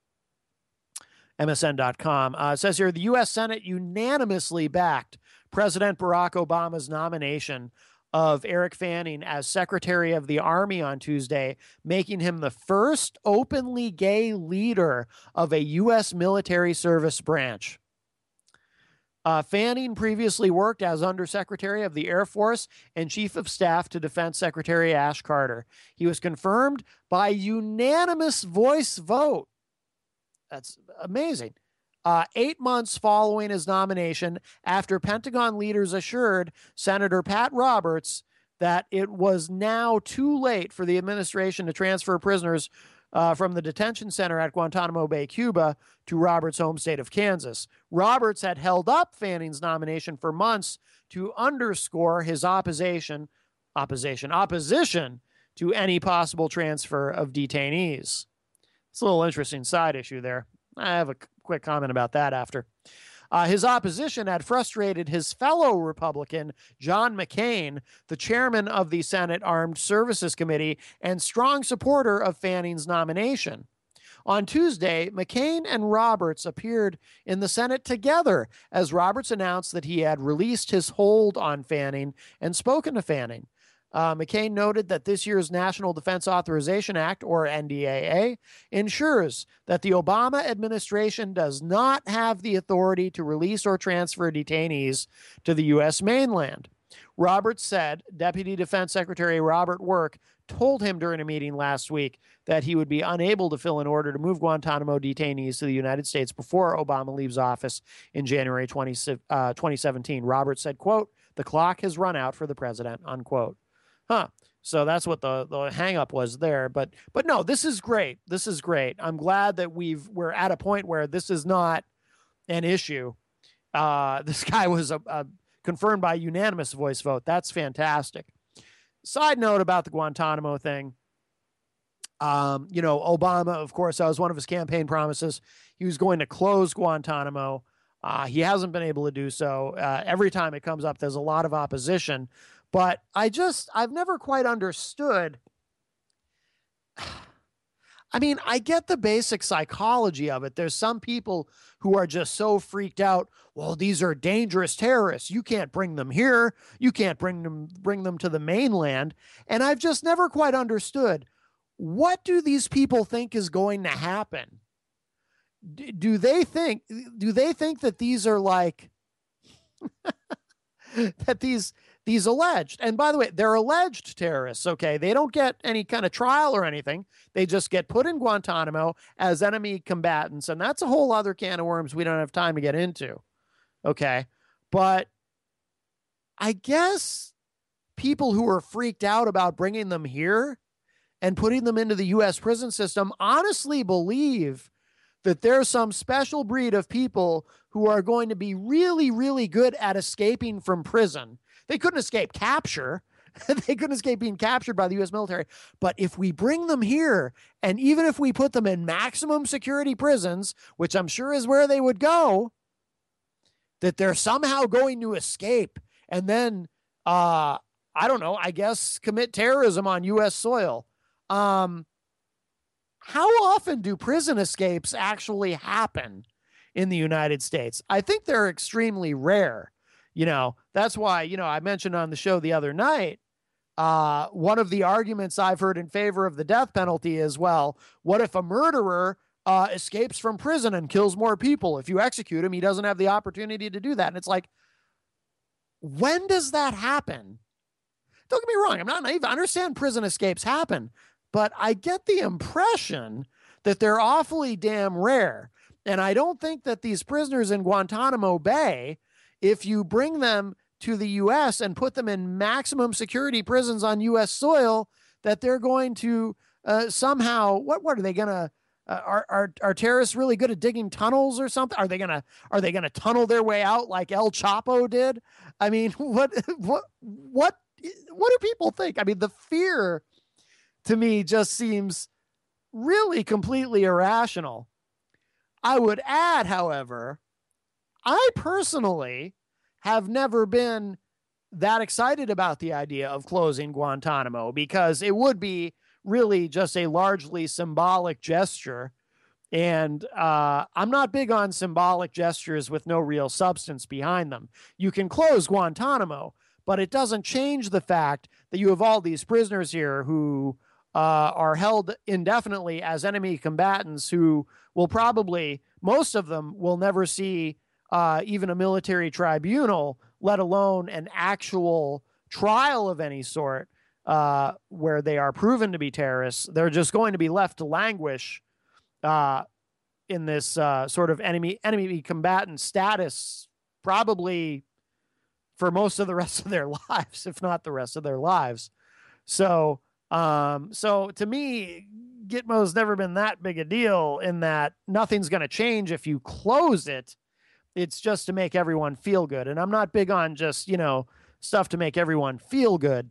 M S N dot com. Uh, it says here, the U S Senate unanimously backed President Barack Obama's nomination of Eric Fanning as Secretary of the Army on Tuesday, making him the first openly gay leader of a U S military service branch. Uh, Fanning previously worked as Undersecretary of the Air Force and Chief of Staff to Defense Secretary Ash Carter. He was confirmed by unanimous voice vote. That's amazing. Uh, eight months following his nomination, after Pentagon leaders assured Senator Pat Roberts that it was now too late for the administration to transfer prisoners uh, from the detention center at Guantanamo Bay, Cuba, to Roberts' home state of Kansas. Roberts had held up Fanning's nomination for months to underscore his opposition, opposition, opposition to any possible transfer of detainees. It's a little interesting side issue there. I have a quick comment about that after. Uh, his opposition had frustrated his fellow Republican, John McCain, the chairman of the Senate Armed Services Committee and strong supporter of Fanning's nomination. On Tuesday, McCain and Roberts appeared in the Senate together as Roberts announced that he had released his hold on Fanning and spoken to Fanning. Uh, McCain noted that this year's National Defense Authorization Act, or N D A A, ensures that the Obama administration does not have the authority to release or transfer detainees to the U S mainland. Roberts said Deputy Defense Secretary Robert Work told him during a meeting last week that he would be unable to fill an order to move Guantanamo detainees to the United States before Obama leaves office in January twenty seventeen. Roberts said, quote, "The clock has run out for the president," unquote. Huh. So that's what the, the hang up was there. But but no, this is great. This is great. I'm glad that we've we're at a point where this is not an issue. Uh, this guy was a, a confirmed by unanimous voice vote. That's fantastic. Side note about the Guantanamo thing. Um, you know, Obama, of course, that was one of his campaign promises. He was going to close Guantanamo. Uh, he hasn't been able to do so. Uh, every time it comes up, there's a lot of opposition. But I just, I've never quite understood. I mean, I get the basic psychology of it. There's some people who are just so freaked out. Well, these are dangerous terrorists. You can't bring them here. You can't bring them, bring them to the mainland. And I've just never quite understood, what do these people think is going to happen? D- do they think, do they think that these are like, that these, These alleged, and by the way, they're alleged terrorists, okay? They don't get any kind of trial or anything. They just get put in Guantanamo as enemy combatants, and that's a whole other can of worms we don't have time to get into, okay? But I guess people who are freaked out about bringing them here and putting them into the U S prison system honestly believe that there's some special breed of people who are going to be really, really good at escaping from prison. They couldn't escape capture. They couldn't escape being captured by the U S military. But if we bring them here, and even if we put them in maximum security prisons, which I'm sure is where they would go, that they're somehow going to escape and then, uh, I don't know, I guess commit terrorism on U S soil. Um, how often do prison escapes actually happen in the United States? I think they're extremely rare. You know, that's why, you know, I mentioned on the show the other night, uh, one of the arguments I've heard in favor of the death penalty is, well, what if a murderer uh, escapes from prison and kills more people. If you execute him, he doesn't have the opportunity to do that. And it's like, when does that happen? Don't get me wrong. I'm not naive. I understand prison escapes happen, but I get the impression that they're awfully damn rare. And I don't think that these prisoners in Guantanamo Bay, if you bring them to the U S and put them in maximum security prisons on U S soil, that they're going to uh, somehow, what, what are they going to, uh, are, are, are terrorists really good at digging tunnels or something? Are they going to, are they going to tunnel their way out like El Chapo did? I mean, what, what, what, what do people think? I mean, the fear to me just seems really completely irrational. I would add, however, I personally have never been that excited about the idea of closing Guantanamo, because it would be really just a largely symbolic gesture. And uh, I'm not big on symbolic gestures with no real substance behind them. You can close Guantanamo, but it doesn't change the fact that you have all these prisoners here who uh, are held indefinitely as enemy combatants, who will probably, most of them will never see uh, even a military tribunal, let alone an actual trial of any sort uh, where they are proven to be terrorists. They're just going to be left to languish uh, in this uh, sort of enemy enemy combatant status, probably for most of the rest of their lives, if not the rest of their lives. So, um, so to me, Gitmo's never been that big a deal, in that nothing's going to change if you close it. It's just to make everyone feel good. And I'm not big on just, you know, stuff to make everyone feel good.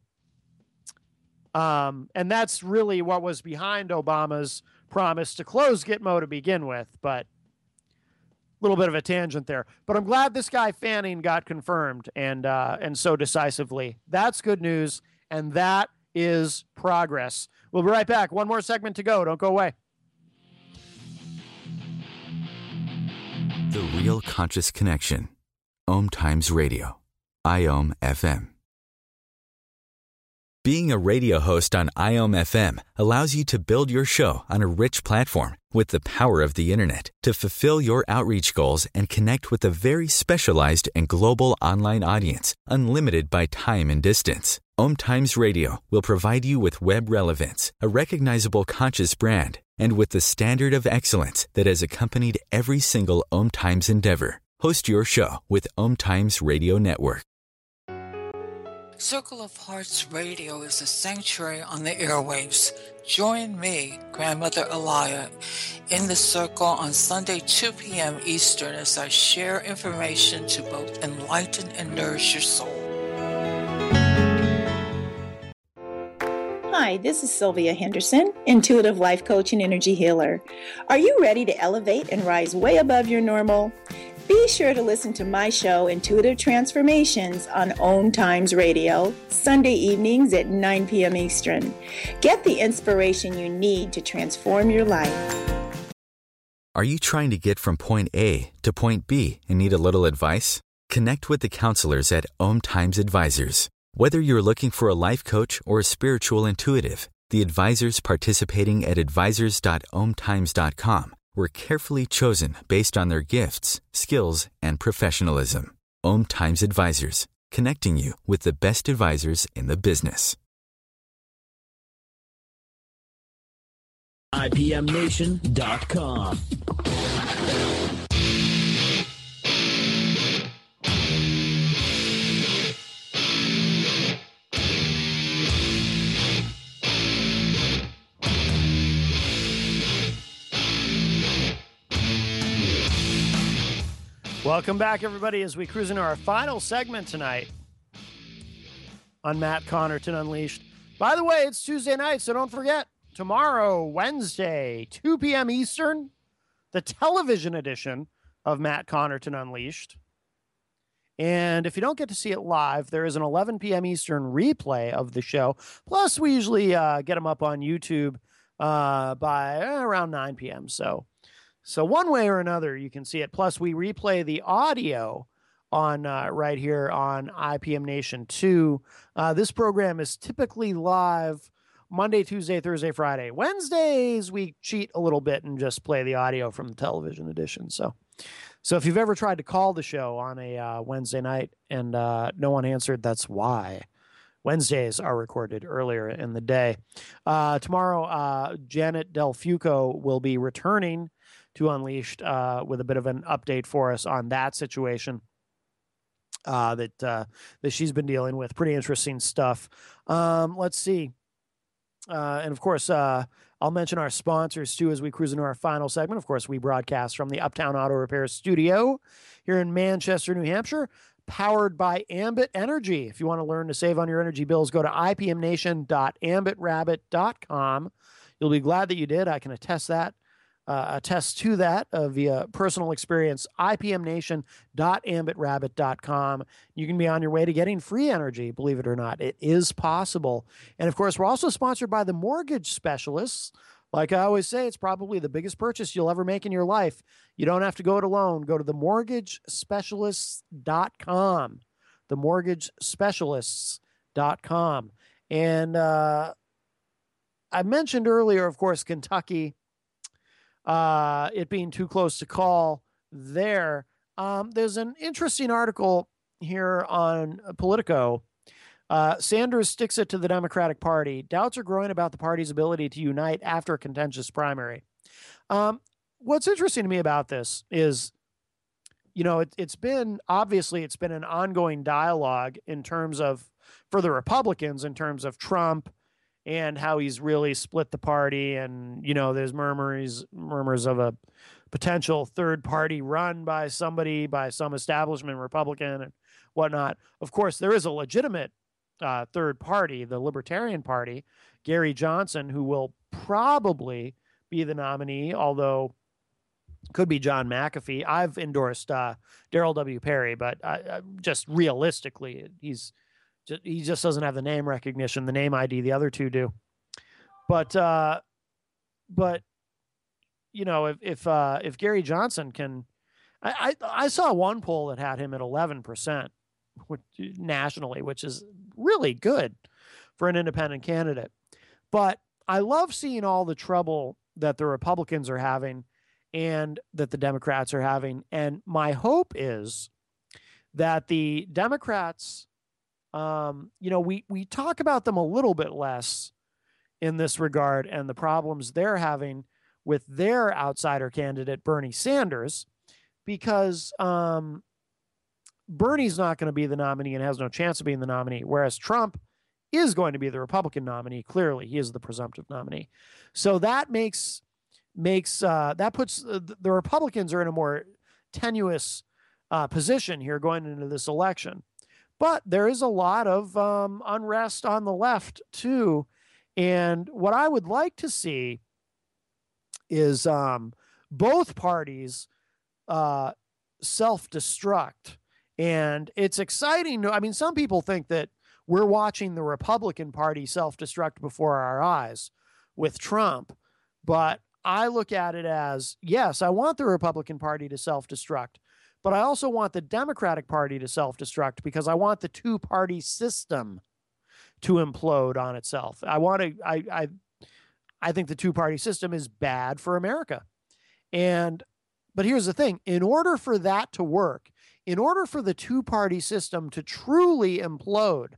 Um, and that's really what was behind Obama's promise to close Gitmo to begin with. But a little bit of a tangent there. But I'm glad this guy Fanning got confirmed, and uh, and so decisively. That's good news, and that is progress. We'll be right back. One more segment to go. Don't go away. The Real Conscious Connection. Om Times Radio. I O M F M. Being a radio host on I O M F M allows you to build your show on a rich platform with the power of the internet to fulfill your outreach goals and connect with a very specialized and global online audience, unlimited by time and distance. Om Times Radio will provide you with web relevance, a recognizable conscious brand, and with the standard of excellence that has accompanied every single Om Times endeavor. Host your show with Om Times Radio Network. Circle of Hearts Radio is a sanctuary on the airwaves. Join me, Grandmother Elia, in the circle on Sunday, two p.m. Eastern, as I share information to both enlighten and nourish your soul. Hi, this is Sylvia Henderson, intuitive life coach and energy healer. Are you ready to elevate and rise way above your normal? Be sure to listen to my show, Intuitive Transformations, on Om Times Radio, Sunday evenings at nine p.m. Eastern. Get the inspiration you need to transform your life. Are you trying to get from point A to point B and need a little advice? Connect with the counselors at Om Times Advisors. Whether you're looking for a life coach or a spiritual intuitive, the advisors participating at advisors dot om times dot com were carefully chosen based on their gifts, skills, and professionalism. Om Times Advisors, connecting you with the best advisors in the business. I P M nation dot com. Welcome back, everybody, as we cruise into our final segment tonight on Matt Connerton Unleashed. By the way, it's Tuesday night, so don't forget, tomorrow, Wednesday, two p.m. Eastern, the television edition of Matt Connerton Unleashed. And if you don't get to see it live, there is an eleven p.m. Eastern replay of the show. Plus, we usually uh, get them up on YouTube uh, by uh, around nine p.m., so... So one way or another, you can see it. Plus, we replay the audio on uh, right here on I P M Nation two. Uh, this program is typically live Monday, Tuesday, Thursday, Friday. Wednesdays, we cheat a little bit and just play the audio from the television edition. So, so if you've ever tried to call the show on a uh, Wednesday night and uh, no one answered, that's why. Wednesdays are recorded earlier in the day. Uh, tomorrow, uh, Janet Del Fuco will be returning to Unleashed uh, with a bit of an update for us on that situation uh, that uh, that she's been dealing with. Pretty interesting stuff. Um, let's see. Uh, and of course, uh, I'll mention our sponsors too as we cruise into our final segment. Of course, we broadcast from the Uptown Auto Repair Studio here in Manchester, New Hampshire, powered by Ambit Energy. If you want to learn to save on your energy bills, go to I P M nation dot ambit rabbit dot com. You'll be glad that you did. I can attest that. Uh, attest to that uh, via personal experience, I P M nation dot ambit rabbit dot com. You can be on your way to getting free energy, believe it or not. It is possible. And, of course, we're also sponsored by the Mortgage Specialists. Like I always say, it's probably the biggest purchase you'll ever make in your life. You don't have to go it alone. Go to the mortgage specialists dot com, the mortgage specialists dot com. And uh, I mentioned earlier, of course, Kentucky, uh, it being too close to call there. Um, there's an interesting article here on Politico. Uh, Sanders sticks it to the Democratic Party. Doubts are growing about the party's ability to unite after a contentious primary. Um, what's interesting to me about this is, you know, it, it's been, obviously, it's been an ongoing dialogue in terms of, for the Republicans, in terms of Trump and how he's really split the party. And, you know, there's murmurs, murmurs of a potential third party run by somebody, by some establishment Republican and whatnot. Of course, there is a legitimate Uh, third party, the Libertarian Party, Gary Johnson, who will probably be the nominee, although could be John McAfee. I've endorsed uh, Darrell W. Perry, but I, I, just realistically, he's just, he just doesn't have the name recognition, the name I D. The other two do. But uh, but you know, if if uh, if Gary Johnson can, I, I I saw one poll that had him at eleven percent. Nationally, which is really good for an independent candidate. But I love seeing all the trouble that the Republicans are having and that the Democrats are having. And my hope is that the Democrats, um, you know, we, we talk about them a little bit less in this regard and the problems they're having with their outsider candidate, Bernie Sanders, because, um, Bernie's not going to be the nominee and has no chance of being the nominee, whereas Trump is going to be the Republican nominee. Clearly, he is the presumptive nominee. So that makes makes uh, that puts uh, the Republicans are in a more tenuous uh, position here going into this election. But there is a lot of um, unrest on the left too, and what I would like to see is um, both parties uh, self-destruct. And it's exciting. I mean, some people think that we're watching the Republican Party self-destruct before our eyes with Trump. But I look at it as, yes, I want the Republican Party to self-destruct, but I also want the Democratic Party to self-destruct because I want the two-party system to implode on itself. I want to, I, I, I think the two-party system is bad for America. And, but here's the thing, in order for that to work, in order for the two-party system to truly implode,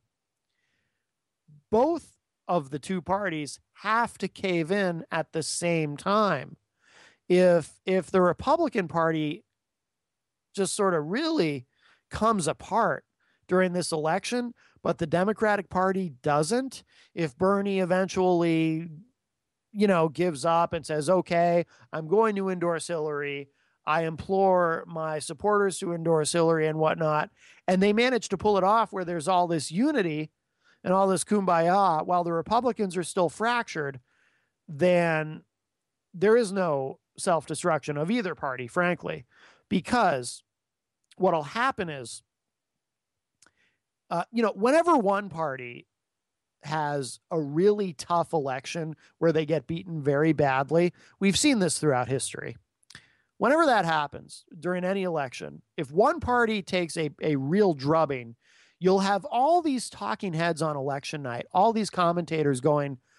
both of the two parties have to cave in at the same time. If if the Republican Party just sort of really comes apart during this election, but the Democratic Party doesn't, if Bernie eventually, you know, gives up and says, okay, I'm going to endorse Hillary, I implore my supporters to endorse Hillary and whatnot, and they manage to pull it off where there's all this unity and all this kumbaya while the Republicans are still fractured, then there is no self-destruction of either party, frankly, because what'll happen is, uh, you know, whenever one party has a really tough election where they get beaten very badly, we've seen this throughout history. Whenever that happens during any election, if one party takes a, a real drubbing, you'll have all these talking heads on election night, all these commentators going,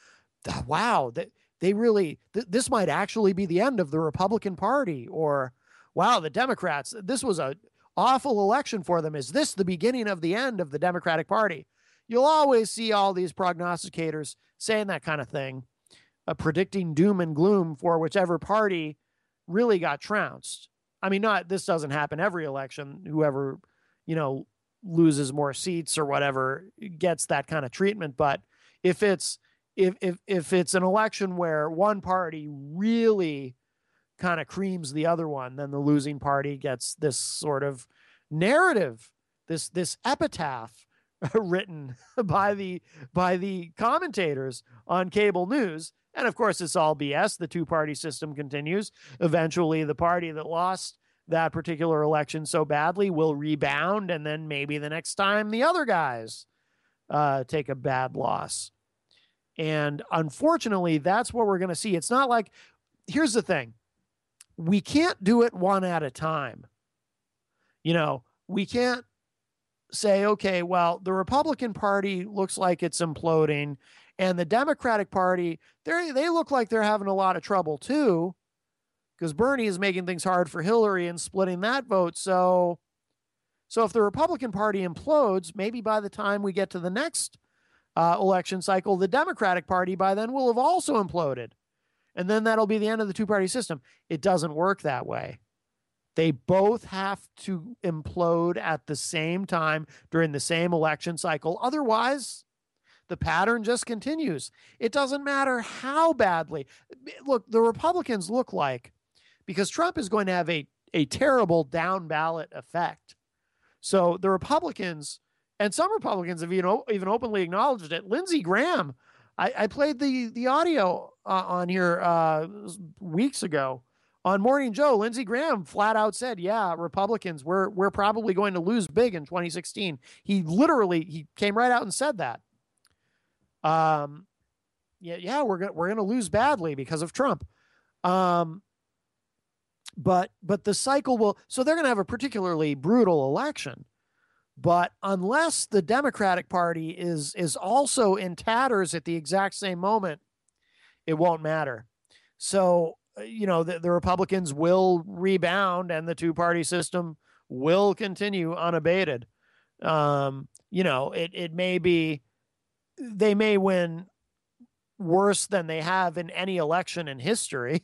wow, they, they really, th- this might actually be the end of the Republican Party, or wow, the Democrats, this was a awful election for them. Is this the beginning of the end of the Democratic Party? You'll always see all these prognosticators saying that kind of thing, uh, predicting doom and gloom for whichever party really got trounced. I mean, not, this doesn't happen every election. Whoever, you know, loses more seats or whatever gets that kind of treatment. But if it's, if, if, if it's an election where one party really kind of creams the other one, then the losing party gets this sort of narrative, this, this epitaph written by the, by the commentators on cable news. And of course, it's all B S. The two-party system continues. Eventually, the party that lost that particular election so badly will rebound, and then maybe the next time the other guys uh, take a bad loss. And unfortunately, that's what we're going to see. It's not like, here's the thing. We can't do it one at a time. You know, we can't say, okay, well, the Republican Party looks like it's imploding, and the Democratic Party, they they look like they're having a lot of trouble too, because Bernie is making things hard for Hillary and splitting that vote. So, so if the Republican Party implodes, maybe by the time we get to the next uh, election cycle, the Democratic Party by then will have also imploded. And then that'll be the end of the two-party system. It doesn't work that way. They both have to implode at the same time during the same election cycle. Otherwise, the pattern just continues. It doesn't matter how badly. Look, the Republicans look like, because Trump is going to have a, a terrible down ballot effect. So the Republicans, and some Republicans have even, even openly acknowledged it. Lindsey Graham, I, I played the, the audio uh, on here uh, weeks ago on Morning Joe. Lindsey Graham flat out said, yeah, Republicans, we're, we're probably going to lose big in twenty sixteen. He literally, he came right out and said that. Um, yeah, yeah, we're going we're going to lose badly because of Trump. Um, but, but the cycle will, so they're going to have a particularly brutal election. But unless the Democratic Party is, is also in tatters at the exact same moment, it won't matter. So, you know, the, the Republicans will rebound and the two-party system will continue unabated. Um, you know, it, it may be, they may win worse than they have in any election in history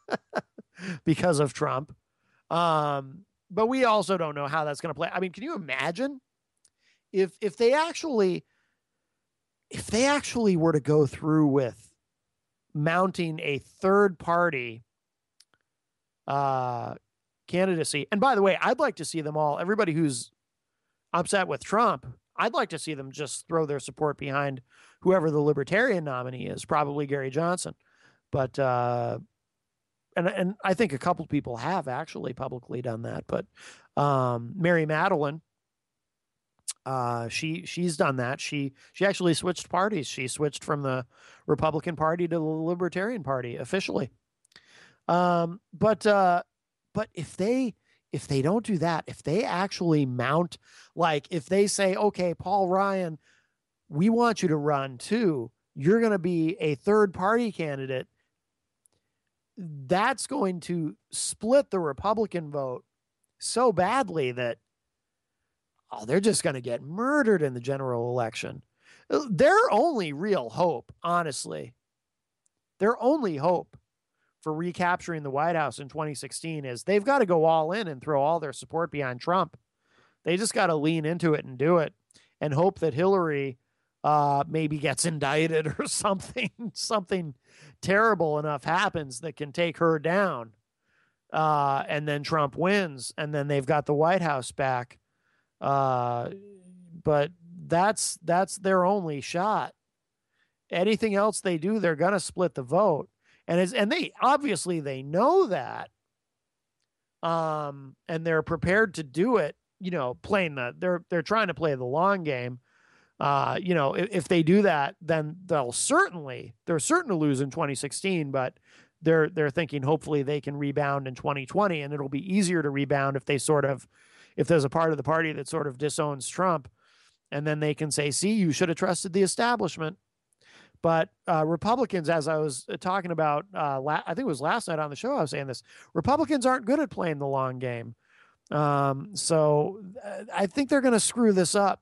because of Trump. Um, but we also don't know how that's going to play. I mean, can you imagine if, if they actually, if they actually were to go through with mounting a third party uh, candidacy? And by the way, I'd like to see them all, everybody who's upset with Trump, I'd like to see them just throw their support behind whoever the Libertarian nominee is, probably Gary Johnson. But, uh, and, and I think a couple of people have actually publicly done that, but um, Mary Madeline, uh, she, she's done that. She, she actually switched parties. She switched from the Republican Party to the Libertarian Party officially. Um, but, uh, but if they, if they don't do that, if they actually mount, like if they say, okay, Paul Ryan, we want you to run too, you're going to be a third party candidate, that's going to split the Republican vote so badly that, oh, they're just going to get murdered in the general election. Their only real hope, honestly, their only hope for recapturing the White House in twenty sixteen is they've got to go all in and throw all their support behind Trump. They just got to lean into it and do it and hope that Hillary uh, maybe gets indicted or something, something terrible enough happens that can take her down. Uh, and then Trump wins and then they've got the White House back. Uh, but that's, that's their only shot. Anything else they do, they're going to split the vote. And as, and they, obviously they know that, um, and they're prepared to do it, you know, playing the, they're, they're trying to play the long game. Uh, you know, if, if they do that, then they'll certainly, they're certain to lose in twenty sixteen, but they're, they're thinking hopefully they can rebound in twenty twenty, and it'll be easier to rebound if they sort of, if there's a part of the party that sort of disowns Trump, and then they can say, see, you should have trusted the establishment. But uh, Republicans, as I was talking about, uh, la- I think it was last night on the show, I was saying this, Republicans aren't good at playing the long game. Um, so uh, I think they're going to screw this up.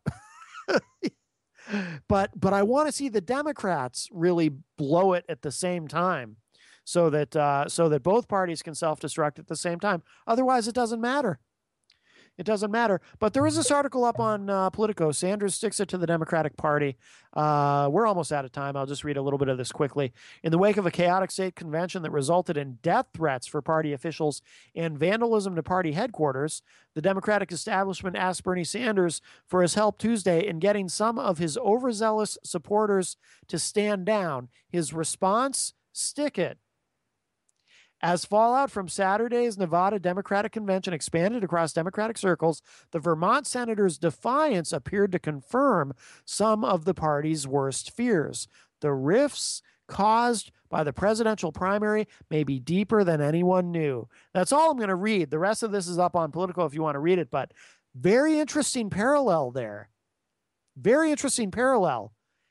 but but I want to see the Democrats really blow it at the same time, so that uh, so that both parties can self-destruct at the same time. Otherwise, it doesn't matter. It doesn't matter. But there is this article up on uh, Politico. Sanders sticks it to the Democratic Party. Uh, we're almost out of time. I'll just read a little bit of this quickly. In the wake of a chaotic state convention that resulted in death threats for party officials and vandalism to party headquarters, the Democratic establishment asked Bernie Sanders for his help Tuesday in getting some of his overzealous supporters to stand down. His response? Stick it. As fallout from Saturday's Nevada Democratic Convention expanded across Democratic circles, the Vermont senator's defiance appeared to confirm some of the party's worst fears. The rifts caused by the presidential primary may be deeper than anyone knew. That's all I'm going to read. The rest of this is up on Politico if you want to read it, but very interesting parallel there. Very interesting parallel.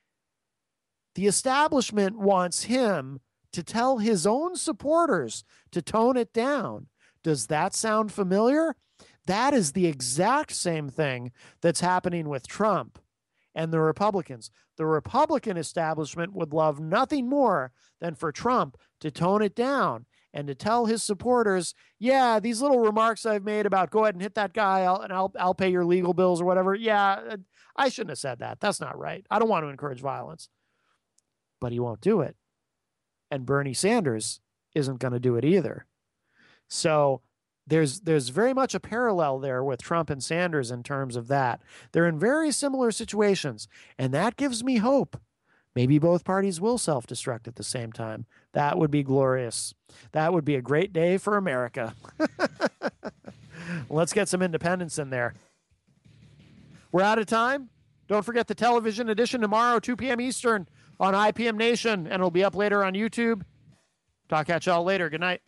The establishment wants him to tell his own supporters to tone it down. Does that sound familiar? That is the exact same thing that's happening with Trump and the Republicans. The Republican establishment would love nothing more than for Trump to tone it down and to tell his supporters, yeah, these little remarks I've made about go ahead and hit that guy I'll, and I'll, I'll pay your legal bills or whatever. Yeah, I shouldn't have said that. That's not right. I don't want to encourage violence. But he won't do it. And Bernie Sanders isn't going to do it either. So there's there's very much a parallel there with Trump and Sanders in terms of that. They're in very similar situations, and that gives me hope. Maybe both parties will self-destruct at the same time. That would be glorious. That would be a great day for America. Let's get some independence in there. We're out of time. Don't forget the television edition tomorrow, two p.m. Eastern on I P M Nation, and it'll be up later on YouTube. Talk at y'all later. Good night.